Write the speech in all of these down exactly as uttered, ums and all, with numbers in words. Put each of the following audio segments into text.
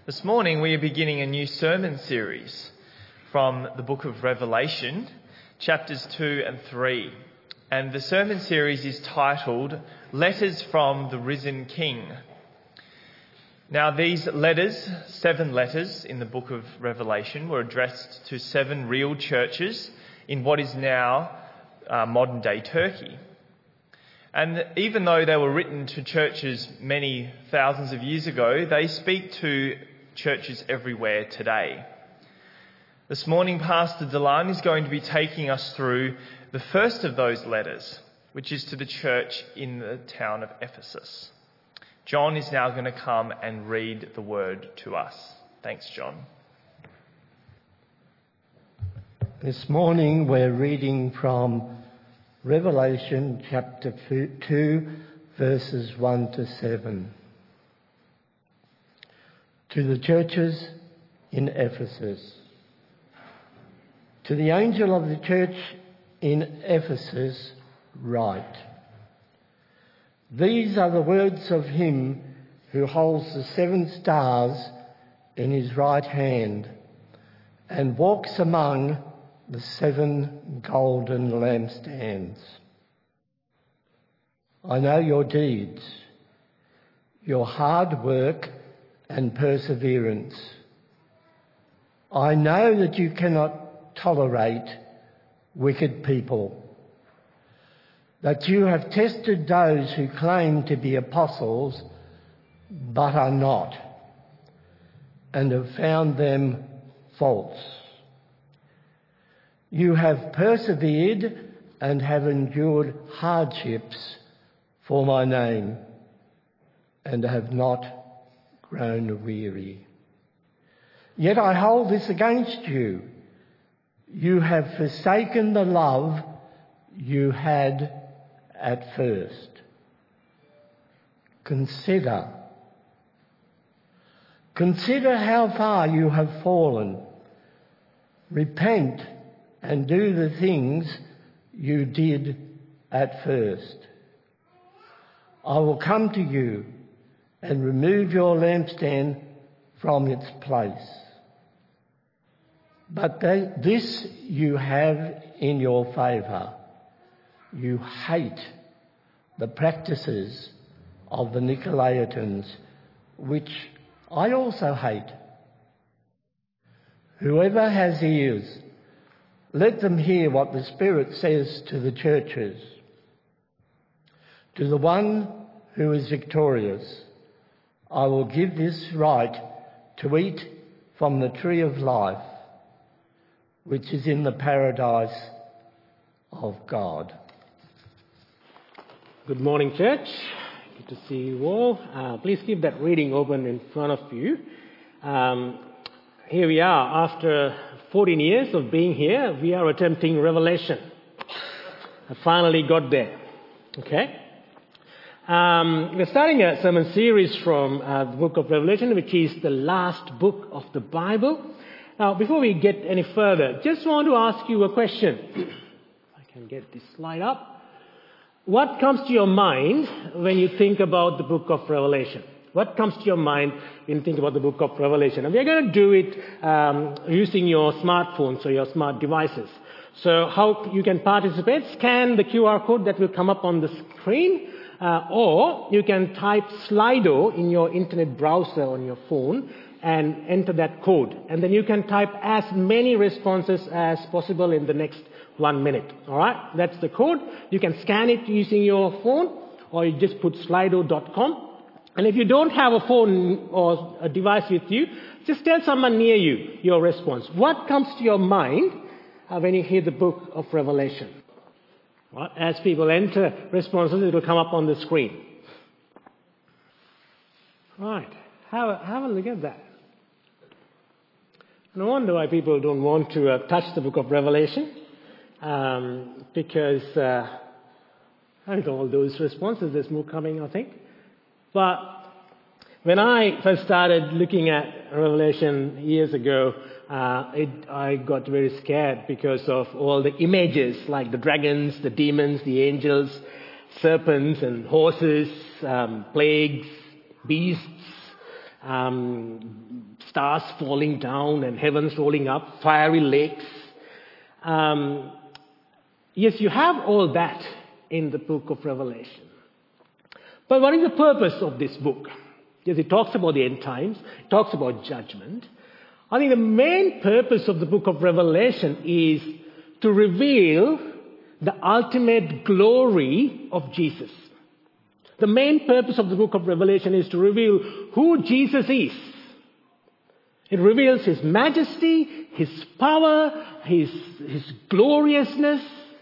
This morning we are beginning a new sermon series from the book of Revelation, chapters two and three. And the sermon series is titled Letters from the Risen King. Now these letters, seven letters in the book of Revelation, were addressed to seven real churches in what is now uh, modern day Turkey. And even though they were written to churches many thousands of years ago, they speak to churches everywhere today. This morning, Pastor Delan is going to be taking us through the first of those letters, which is to the church in the town of Ephesus. John is now going to come and read the word to us. Thanks, John. This morning we're reading from Revelation chapter two, verses one to seven. To the churches in Ephesus. To the angel of the church in Ephesus write, These are the words of him who holds the seven stars in his right hand and walks among the seven golden lampstands. I know your deeds, your hard work and perseverance. I know that you cannot tolerate wicked people, that you have tested those who claim to be apostles but are not, and have found them false. You have persevered and have endured hardships for my name, and have not grown weary. Yet I hold this against you. You have forsaken the love you had at first. Consider. Consider how far you have fallen. Repent and do the things you did at first. I will come to you and remove your lampstand from its place. But that, this you have in your favour. You hate the practices of the Nicolaitans, which I also hate. Whoever has ears, let them hear what the Spirit says to the churches. To the one who is victorious, I will give this right to eat from the tree of life, which is in the paradise of God. Good morning, church. Good to see you all. Uh, please keep that reading open in front of you. Um, here we are. After fourteen years of being here, we are attempting Revelation. I finally got there. Okay? Um, we're starting a sermon series from uh, the book of Revelation, which is the last book of the Bible. Now, before we get any further, just want to ask you a question. If I can get this slide up. What comes to your mind when you think about the book of Revelation? What comes to your mind when you think about the book of Revelation? And we're going to do it um, using your smartphones or your smart devices. So how you can participate, scan the Q R code that will come up on the screen. Uh, or you can type Slido in your internet browser on your phone and enter that code. And then you can type as many responses as possible in the next one minute. All right? That's the code. You can scan it using your phone, or you just put slido dot com. And if you don't have a phone or a device with you, just tell someone near you your response. What comes to your mind uh, when you hear the book of Revelation? Well, as people enter responses, it will come up on the screen. Right. Have a, have a look at that. No wonder why people don't want to uh, touch the book of Revelation. Um, because uh, I don't know all those responses. There's more coming, I think. But when I first started looking at Revelation years ago, uh, it, I got very scared because of all the images, like the dragons, the demons, the angels, serpents and horses, um, plagues, beasts, um, stars falling down and heavens rolling up, fiery lakes. Um, yes, you have all that in the book of Revelation. But what is the purpose of this book? Yes, it talks about the end times, it talks about judgment. I think the main purpose of the book of Revelation is to reveal the ultimate glory of Jesus. The main purpose of the book of Revelation is to reveal who Jesus is. It reveals His majesty, His power, His, His gloriousness.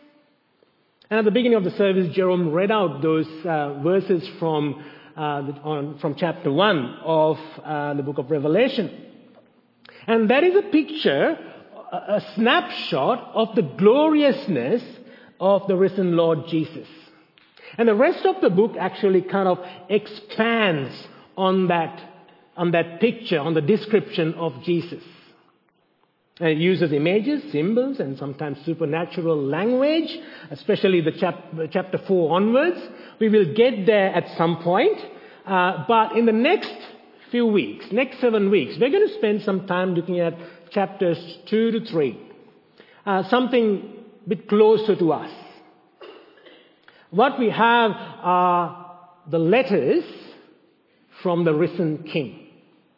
And at the beginning of the service, Jerome read out those uh, verses from, uh, the, on, from chapter one of uh, the book of Revelation. And that is a picture, a, a snapshot of the gloriousness of the risen Lord Jesus. And the rest of the book actually kind of expands on that, on that picture, on the description of Jesus. And it uses images, symbols, and sometimes supernatural language, especially the chap- chapter four onwards. We will get there at some point. Uh, but in the next few weeks, next seven weeks, we're going to spend some time looking at chapters two to three. Uh, something a bit closer to us. What we have are the letters from the risen King.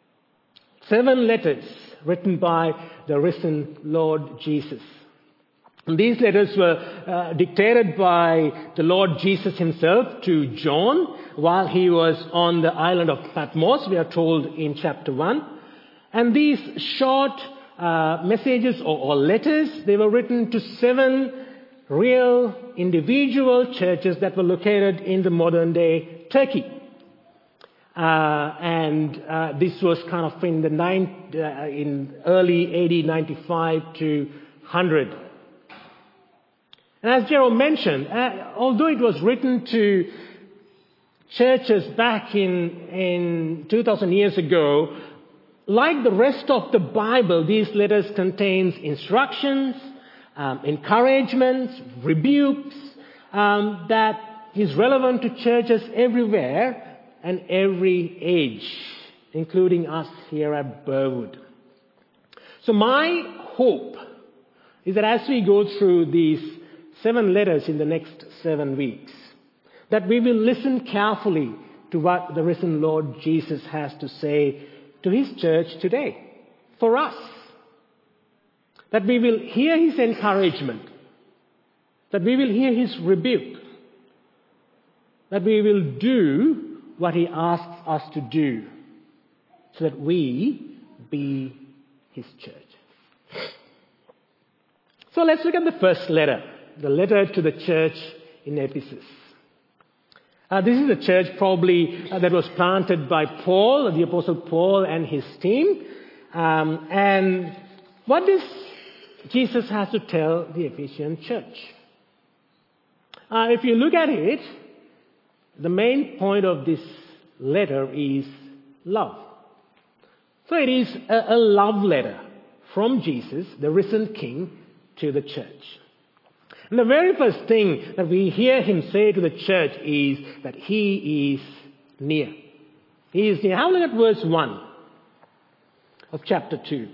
Seven letters written by the risen Lord Jesus. And these letters were uh, dictated by the Lord Jesus himself to John while he was on the island of Patmos, we are told in chapter one. And these short uh, messages or, or letters, they were written to seven real individual churches that were located in the modern day Turkey. Uh, and uh, this was kind of in the nine, uh, in early A D ninety-five to one hundred. And as Gerald mentioned, uh, although it was written to churches back in, in two thousand years ago, like the rest of the Bible, these letters contains instructions, um, encouragements, rebukes, um, that is relevant to churches everywhere and every age, including us here at Burwood. So my hope is that as we go through these seven letters in the next seven weeks, that we will listen carefully to what the risen Lord Jesus has to say to His church today, for us. That we will hear His encouragement, that we will hear His rebuke, that we will do what He asks us to do, so that we be His church. So let's look at the first letter, the letter to the church in Ephesus. Uh, this is a church probably uh, that was planted by Paul, the Apostle Paul and his team. Um, and what does Jesus have to tell the Ephesian church? Uh, if you look at it, the main point of this letter is love. So it is a, a love letter from Jesus, the risen King, to the church. And the very first thing that we hear him say to the church is that he is near. He is near. Have a look at verse one of chapter two.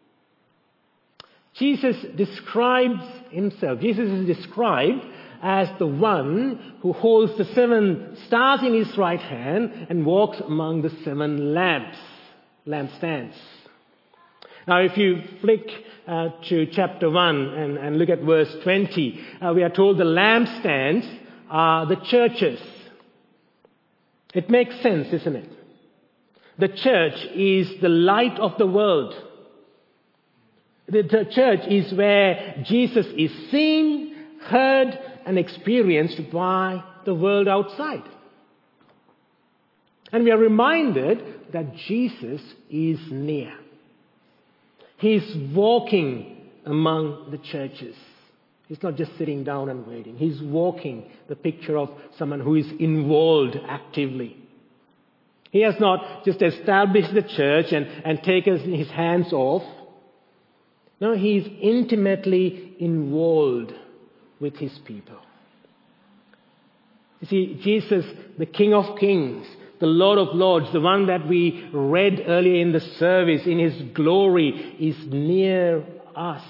Jesus describes himself. Jesus is described as the one who holds the seven stars in his right hand and walks among the seven lamps, lampstands. Now, if you flick uh, to chapter one and, and look at verse twenty, uh, we are told the lampstands are the churches. It makes sense, isn't it? The church is the light of the world. The, the church is where Jesus is seen, heard, and experienced by the world outside. And we are reminded that Jesus is near. He's walking among the churches. He's not just sitting down and waiting. He's walking, the picture of someone who is involved actively. He has not just established the church and, and taken his hands off. No, he's intimately involved with his people. You see, Jesus, the King of Kings, the Lord of Lords, the one that we read earlier in the service, in His glory, is near us.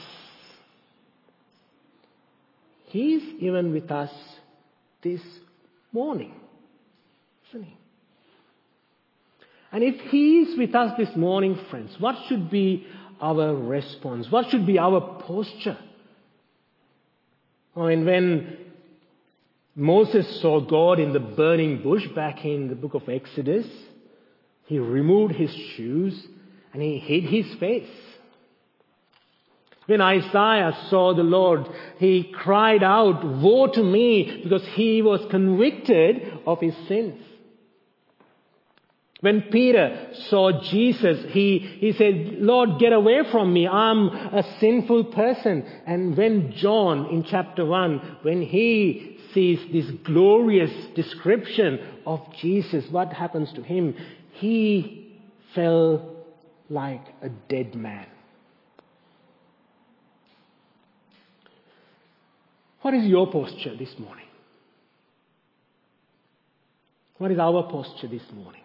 He's even with us this morning, isn't He? And if He is with us this morning, friends, what should be our response? What should be our posture? I mean, when Moses saw God in the burning bush back in the book of Exodus, he removed his shoes and he hid his face. When Isaiah saw the Lord, he cried out, "Woe to me," because he was convicted of his sins. When Peter saw Jesus, he, he said, "Lord, get away from me. I'm a sinful person." And when John, in chapter one, when he sees this glorious description of Jesus, what happens to him? He fell like a dead man. What is your posture this morning? What is our posture this morning?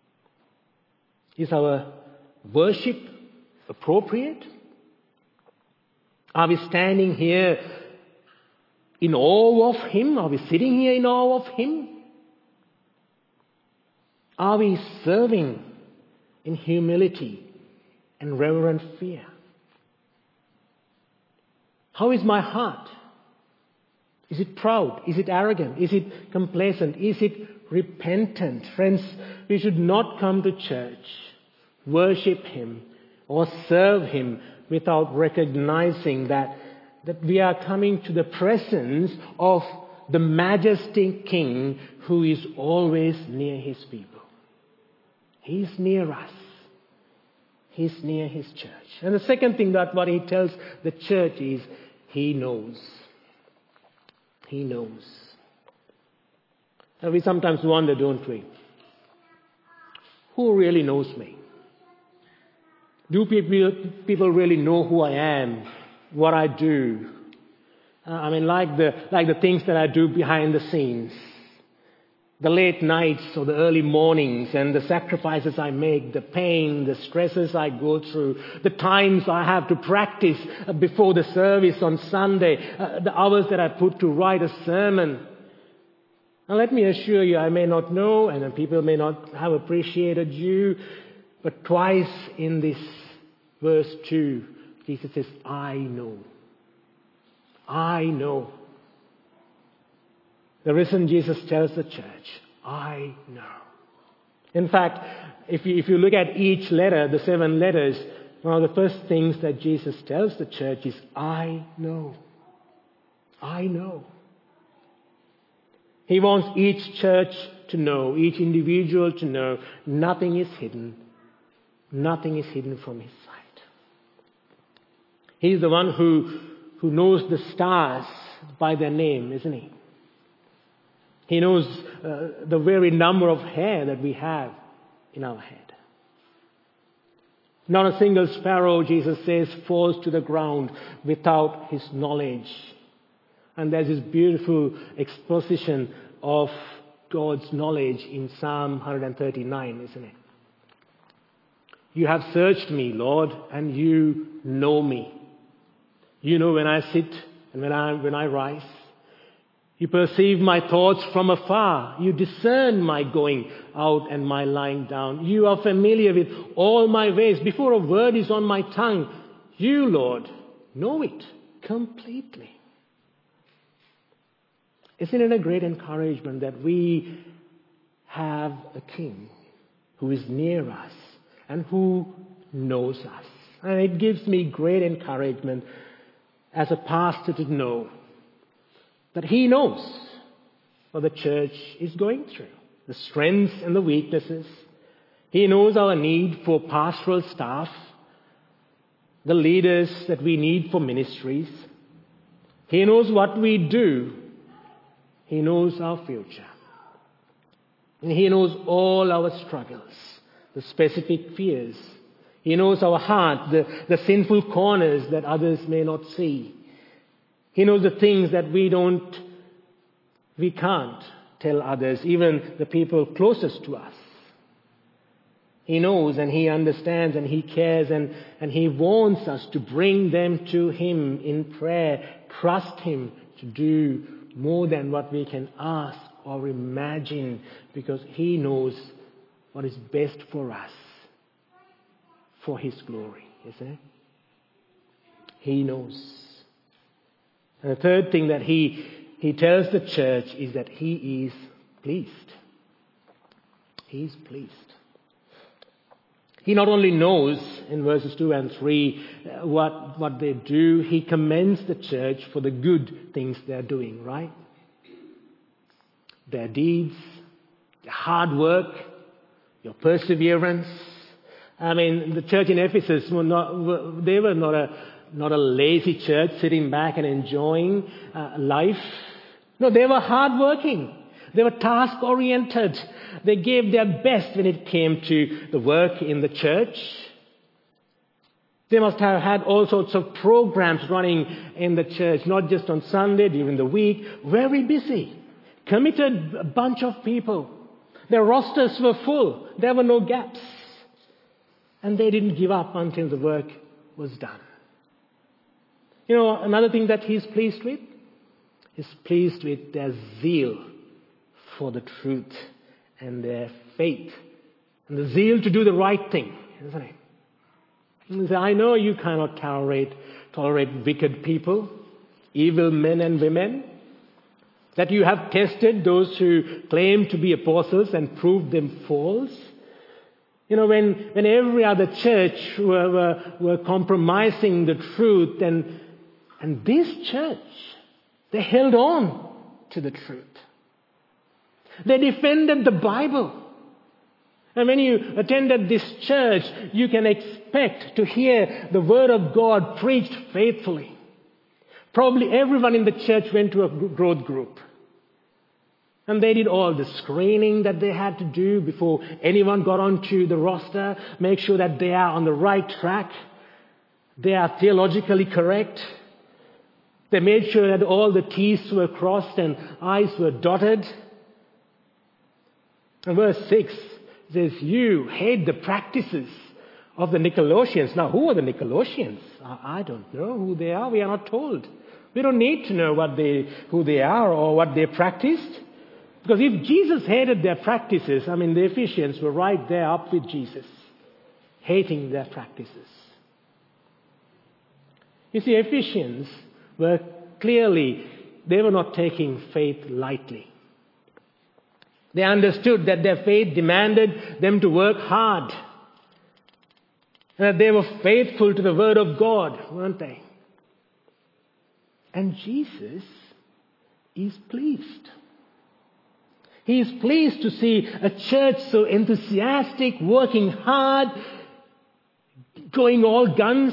Is our worship appropriate? Are we standing here in awe of Him? Are we sitting here in awe of Him? Are we serving in humility and reverent fear? How is my heart? Is it proud? Is it arrogant? Is it complacent? Is it repentant? Friends, we should not come to church, worship Him, or serve Him without recognizing that, that we are coming to the presence of the majestic King who is always near His people. He's near us. He's near His church. And the second thing that what He tells the church is, He knows. He knows. And we sometimes wonder, don't we? Who really knows me? Do people, people really know who I am, what I do? Uh, I mean, like the, like the things that I do behind the scenes. The late nights or the early mornings and the sacrifices I make, the pain, the stresses I go through, the times I have to practice before the service on Sunday, uh, the hours that I put to write a sermon. Now let me assure you, I may not know and people may not have appreciated you, but twice in this verse two, Jesus says, I know. I know. The risen Jesus tells the church, I know. In fact, if you, if you look at each letter, the seven letters, one of the first things that Jesus tells the church is, I know. I know. He wants each church to know, each individual to know, nothing is hidden. Nothing is hidden from His sight. He's the one who, who knows the stars by their name, isn't He? He knows uh, the very number of hair that we have in our head. Not a single sparrow, Jesus says, falls to the ground without His knowledge. And there's this beautiful exposition of God's knowledge in Psalm one thirty-nine, isn't it? You have searched me, Lord, and you know me. You know when I sit and when I, when I rise. You perceive my thoughts from afar. You discern my going out and my lying down. You are familiar with all my ways. Before a word is on my tongue, you, Lord, know it completely. Isn't it a great encouragement that we have a King who is near us and who knows us? And it gives me great encouragement as a pastor to know that He knows what the church is going through, the strengths and the weaknesses. He knows our need for pastoral staff, the leaders that we need for ministries. He knows what we do. He knows our future. And He knows all our struggles, the specific fears. He knows our heart, the, the sinful corners that others may not see. He knows the things that we don't, we can't tell others, even the people closest to us. He knows and He understands and He cares, and, and He wants us to bring them to Him in prayer. Trust Him to do more than what we can ask or imagine, because He knows what is best for us, for His glory, isn't it? He knows. And the third thing that He, he tells the church is that He is pleased. He is pleased. He not only knows in verses two and three uh, what, what they do, He commends the church for the good things they're doing, right? Their deeds, their hard work, your perseverance. I mean, the church in Ephesus were not, they were not a, not a lazy church sitting back and enjoying uh, life. No, they were hardworking. They were task-oriented. They gave their best when it came to the work in the church. They must have had all sorts of programs running in the church, not just on Sunday, during the week. Very busy. Committed bunch of people. Their rosters were full. There were no gaps. And they didn't give up until the work was done. You know, another thing that He's pleased with? He's pleased with their zeal for the truth and their faith and the zeal to do the right thing, isn't it? And say, I know you cannot tolerate, tolerate wicked people, evil men and women, that you have tested those who claim to be apostles and proved them false. You know, when, when every other church were, were, were compromising the truth, and, and this church, they held on to the truth. They defended the Bible. And when you attended this church, you can expect to hear the Word of God preached faithfully. Probably everyone in the church went to a growth group. And they did all the screening that they had to do before anyone got onto the roster. Make sure that they are on the right track. They are theologically correct. They made sure that all the T's were crossed and I's were dotted. And verse six says, you hate the practices of the Nicolaitans. Now, who are the Nicolaitans? I don't know who they are. We are not told. We don't need to know what they, who they are or what they practiced. Because if Jesus hated their practices, I mean, the Ephesians were right there up with Jesus, hating their practices. You see, Ephesians were clearly, they were not taking faith lightly. They understood that their faith demanded them to work hard. And that they were faithful to the Word of God, weren't they? And Jesus is pleased. He is pleased to see a church so enthusiastic, working hard, going all guns,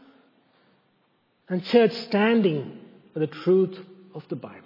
and church standing for the truth of the Bible.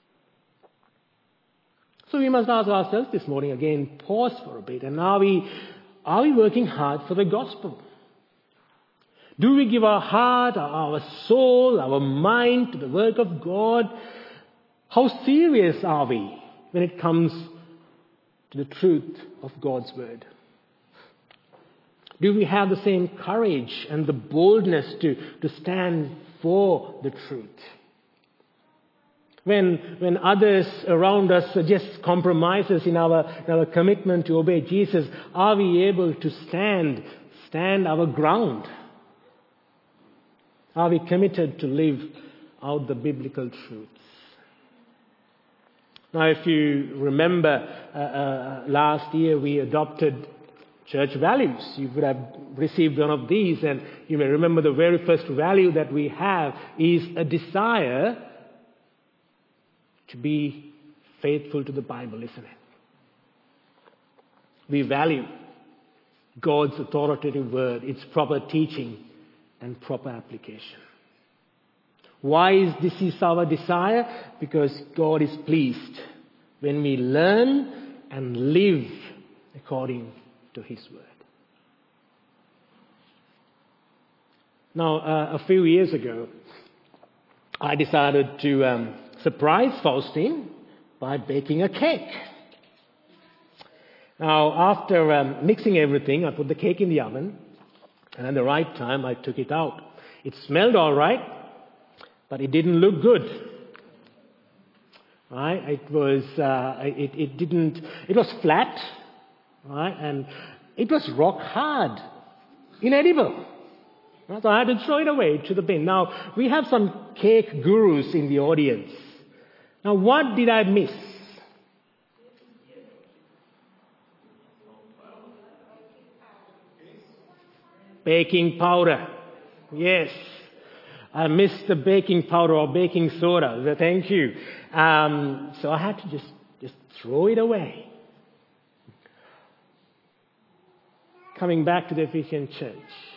So we must ask ourselves this morning again, pause for a bit, and are we, are we working hard for the gospel? Do we give our heart, our soul, our mind to the work of God? How serious are we when it comes to the truth of God's word? Do we have the same courage and the boldness to, to stand for the truth? When, when others around us suggest compromises in our, in our commitment to obey Jesus, are we able to stand, stand our ground? Are we committed to live out the biblical truths? Now, if you remember, uh, uh, last year we adopted church values. You would have received one of these, and you may remember the very first value that we have is a desire to be faithful to the Bible, isn't it? We value God's authoritative word, its proper teaching and proper application. Why is this is our desire? Because God is pleased when we learn and live according to His word. Now, uh, a few years ago, I decided to um, surprise Faustine by baking a cake. Now, after um, mixing everything, I put the cake in the oven, and at the right time, I took it out. It smelled all right, but it didn't look good. Right? It was, uh, it, it didn't, it was flat, right? And it was rock hard, inedible. Right? So I had to throw it away to the bin. Now, we have some cake gurus in the audience. Now, what did I miss? Baking powder. Yes. I missed the baking powder or baking soda. So thank you. Um, so I had to just, just throw it away. Coming back to the Ephesian church.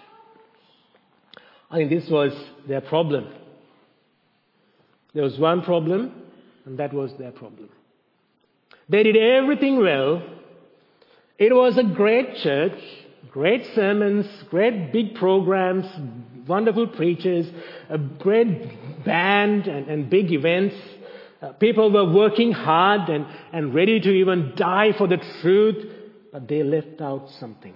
I think this was their problem. There was one problem, and that was their problem. They did everything well. It was a great church. Great sermons, great big programs, wonderful preachers, a great band and, and big events. Uh, people were working hard and, and ready to even die for the truth, but they left out something.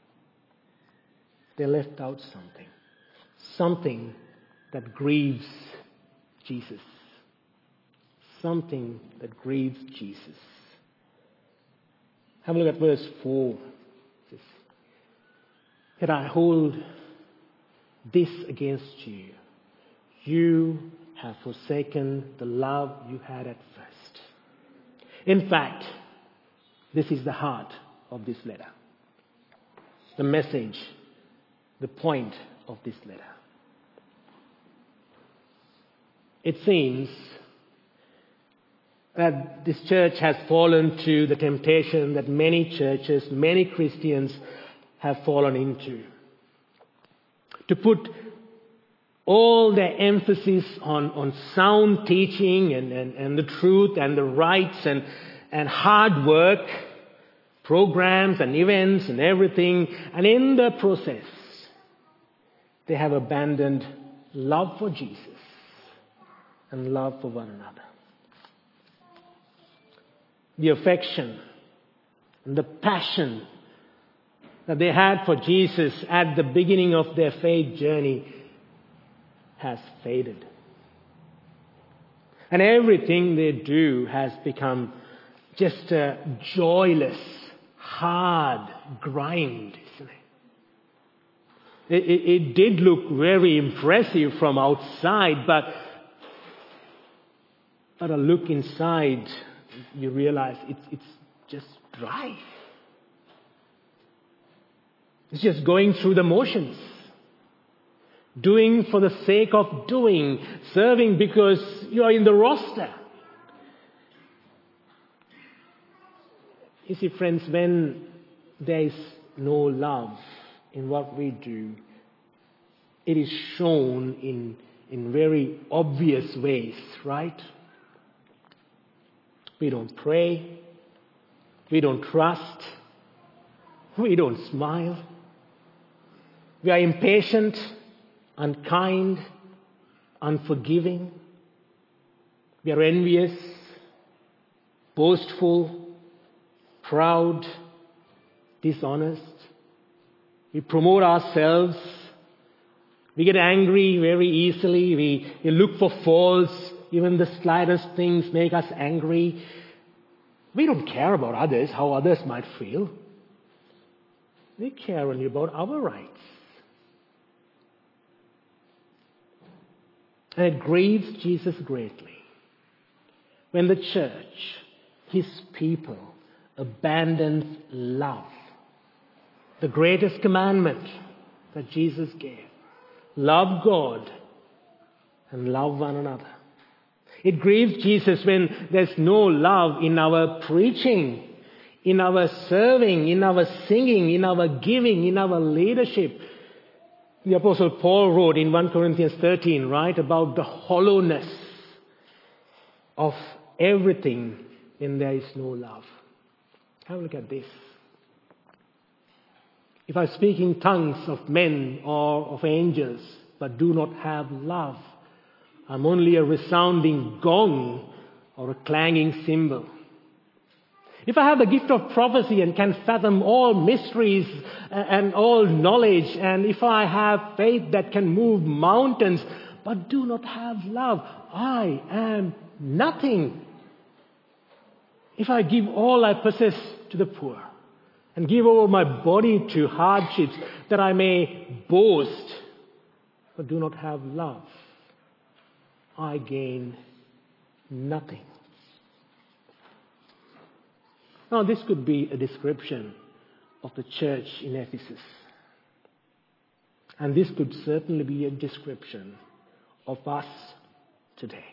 They left out something. Something that grieves Jesus. Something that grieves Jesus. Have a look at verse four. That I hold this against you. You have forsaken the love you had at first. In fact, this is the heart of this letter. The message, the point of this letter. It seems that this church has fallen to the temptation that many churches, many Christians have fallen into. To put all their emphasis on, on sound teaching and, and, and the truth and the rights and, and hard work, programs and events and everything. And in the process, they have abandoned love for Jesus and love for one another. The affection and the passion that they had for Jesus at the beginning of their faith journey has faded. And everything they do has become just a joyless, hard grind, isn't it? It, it, it did look very impressive from outside, but, but a look inside, you realize it's, it's just dry. It's just going through the motions. Doing for the sake of doing. Serving because you are in the roster. You see, friends, when there is no love in what we do, it is shown in, in very obvious ways, right? We don't pray. We don't trust. We don't smile. We are impatient, unkind, unforgiving. We are envious, boastful, proud, dishonest. We promote ourselves. We get angry very easily. We, we look for faults. Even the slightest things make us angry. We don't care about others, how others might feel. We care only about our rights. And it grieves Jesus greatly when the church, his people, abandons love. The greatest commandment that Jesus gave. Love God and love one another. It grieves Jesus when there's no love in our preaching, in our serving, in our singing, in our giving, in our leadership. The Apostle Paul wrote in First Corinthians thirteen, right, about the hollowness of everything when there is no love. Have a look at this. If I speak in tongues of men or of angels, but do not have love, I'm only a resounding gong or a clanging cymbal. If I have the gift of prophecy and can fathom all mysteries and all knowledge, and if I have faith that can move mountains, but do not have love, I am nothing. If I give all I possess to the poor and give over my body to hardships that I may boast, but do not have love, I gain nothing. Now, this could be a description of the church in Ephesus. And this could certainly be a description of us today.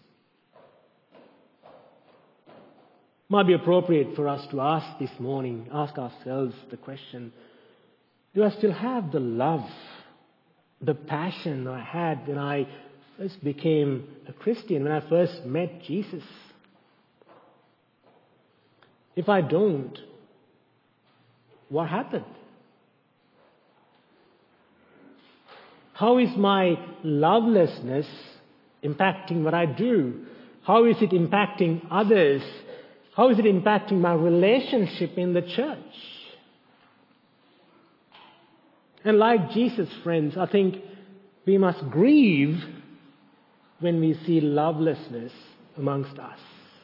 Might be appropriate for us to ask this morning, ask ourselves the question, do I still have the love, the passion I had when I first became a Christian, when I first met Jesus? If I don't, what happened? How is my lovelessness impacting what I do? How is it impacting others? How is it impacting my relationship in the church? And like Jesus, friends, I think we must grieve when we see lovelessness amongst us.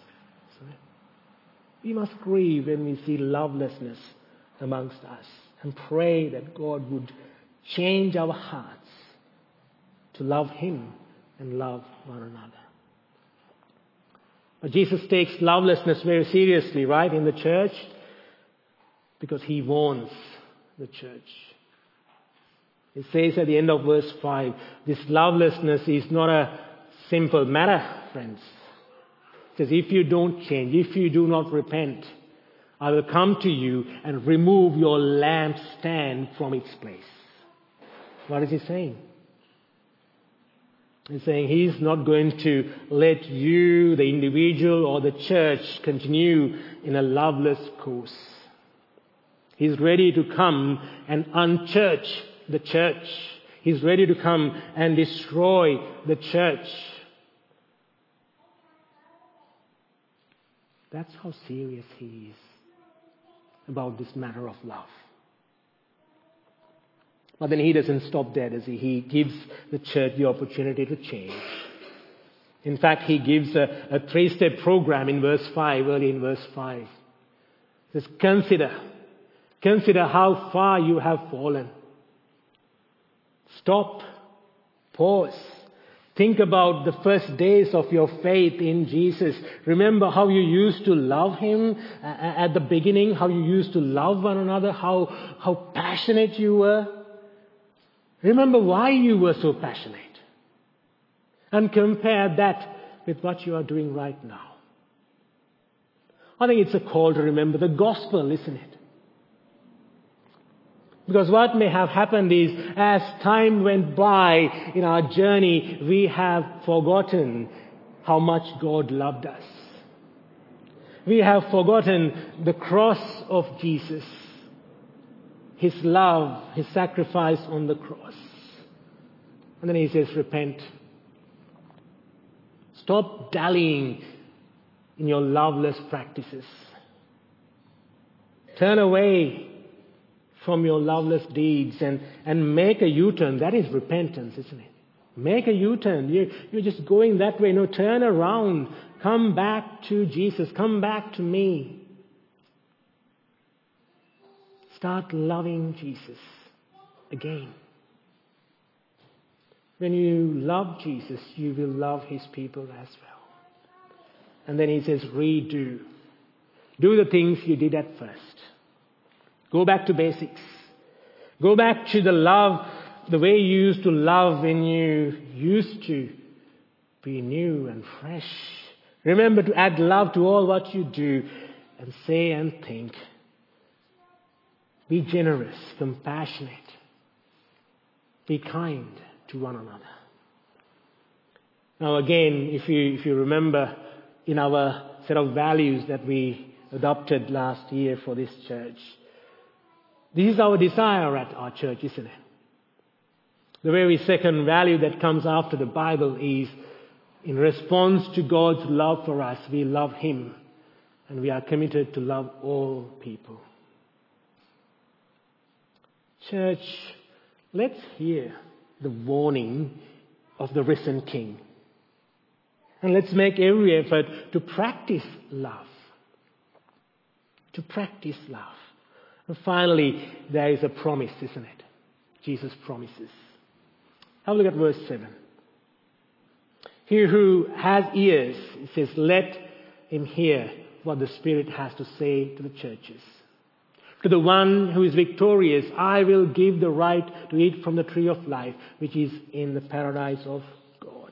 We must grieve when we see lovelessness amongst us and pray that God would change our hearts to love Him and love one another. But Jesus takes lovelessness very seriously, right, in the church, because He warns the church. It says at the end of verse five, this lovelessness is not a simple matter, friends. It says, if you don't change, if you do not repent, I will come to you and remove your lampstand from its place. What is He saying? He's saying He's not going to let you, the individual or the church, continue in a loveless course. He's ready to come and unchurch the church. He's ready to come and destroy the church. That's how serious He is about this matter of love. But then He doesn't stop there, does He? He gives the church the opportunity to change. In fact, He gives a, a three-step program in verse five, early in verse five. He says, consider, consider how far you have fallen. Stop, pause. Think about the first days of your faith in Jesus. Remember how you used to love Him at the beginning, how you used to love one another, how, how passionate you were. Remember why you were so passionate. And compare that with what you are doing right now. I think it's a call to remember the gospel, isn't it? Because what may have happened is, as time went by in our journey, we have forgotten how much God loved us. We have forgotten the cross of Jesus, His love, His sacrifice on the cross. And then He says, repent. Stop dallying in your loveless practices. Turn away from your loveless deeds and, and make a U-turn. That is repentance, isn't it? Make a U-turn. You, you're just going that way. No, turn around. Come back to Jesus. Come back to me. Start loving Jesus again. When you love Jesus, you will love His people as well. And then He says, redo. Do the things you did at first. Go back to basics. Go back to the love, the way you used to love when you used to be new and fresh. Remember to add love to all what you do and say and think. Be generous, compassionate. Be kind to one another. Now again, if you, if you remember in our set of values that we adopted last year for this church, this is our desire at our church, isn't it? The very second value that comes after the Bible is, in response to God's love for us, we love Him And we are committed to love all people. Church, let's hear the warning of the risen King. And let's make every effort to practice love. To practice love. And finally, there is a promise, isn't it? Jesus promises. Have a look at verse seven. He who has ears, it says, let him hear what the Spirit has to say to the churches. To the one who is victorious, I will give the right to eat from the tree of life, which is in the paradise of God.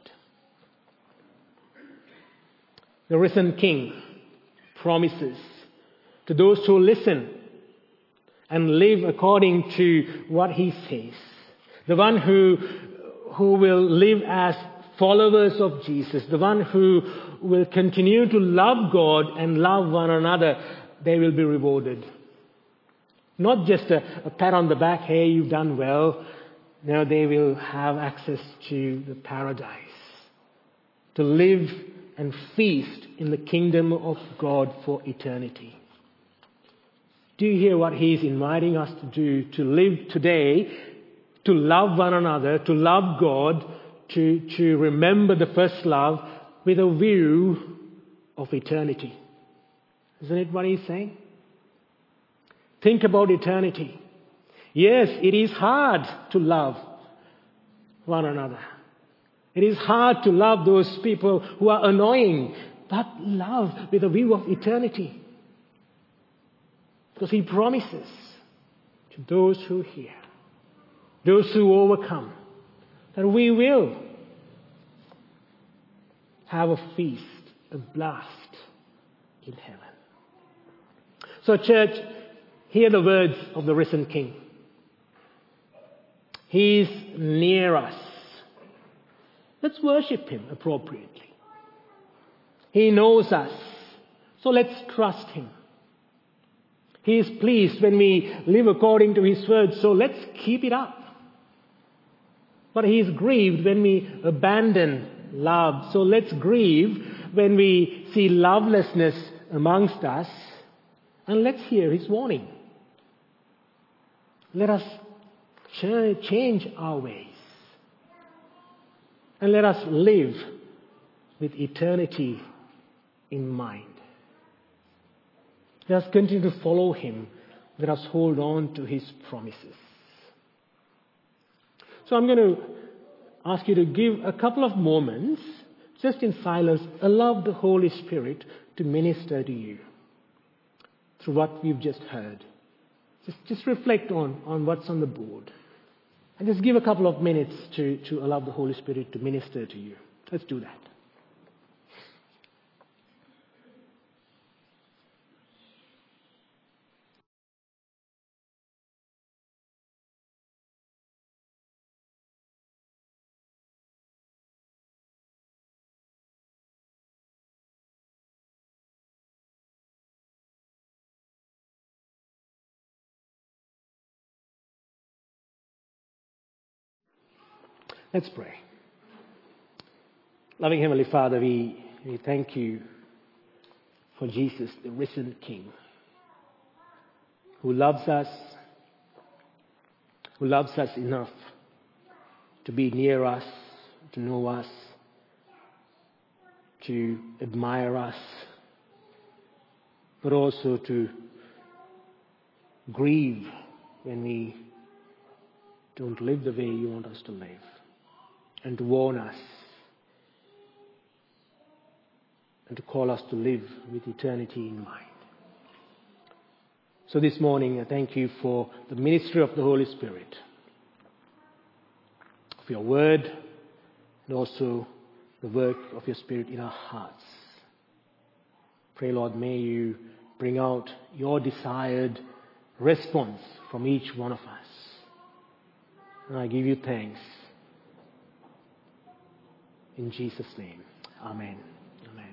The risen King promises to those who listen and live according to what he says. The one who, who will live as followers of Jesus, the one who will continue to love God and love one another, they will be rewarded. Not just a, a pat on the back, hey, you've done well. No, they will have access to the paradise. To live and feast in the kingdom of God for eternity. Do you hear what he's inviting us to do? To live today, to love one another, to love God, to, to remember the first love with a view of eternity. Isn't it what he's saying? Think about eternity. Yes, it is hard to love one another. It is hard to love those people who are annoying, but love with a view of eternity. Because he promises to those who hear, those who overcome, that we will have a feast, a blast in heaven. So church, hear the words of the risen King. He's near us. Let's worship him appropriately. He knows us, so let's trust him. He is pleased when we live according to his word, so let's keep it up. But he is grieved when we abandon love, so let's grieve when we see lovelessness amongst us, and let's hear his warning. Let us change our ways. And let us live with eternity in mind. Let us continue to follow him. Let us hold on to his promises. So I'm going to ask you to give a couple of moments, just in silence, allow the Holy Spirit to minister to you through what we've just heard. Just, just reflect on, on what's on the board. And just give a couple of minutes to, to allow the Holy Spirit to minister to you. Let's do that. Let's pray. Loving Heavenly Father, we, we thank you for Jesus, the risen King, who loves us, who loves us enough to be near us, to know us, to admire us, but also to grieve when we don't live the way you want us to live. And to warn us and to call us to live with eternity in mind. So this morning, I thank you for the ministry of the Holy Spirit, for your word, and also the work of your Spirit in our hearts. Pray, Lord, may you bring out your desired response from each one of us. And I give you thanks. In Jesus' name, amen.